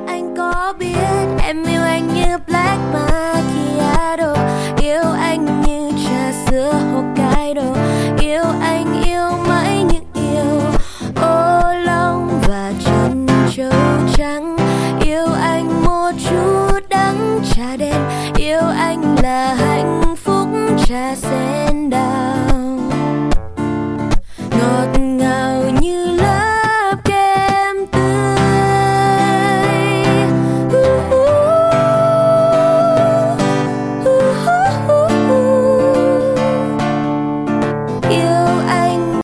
anh có biết em yêu anh như Black Macchiato, yêu anh như trà sữa Hokkaido, yêu anh yêu mãi những yêu ô long và chân châu trắng, yêu anh một chút đắng trà đen, yêu anh là hạnh phúc trà sen.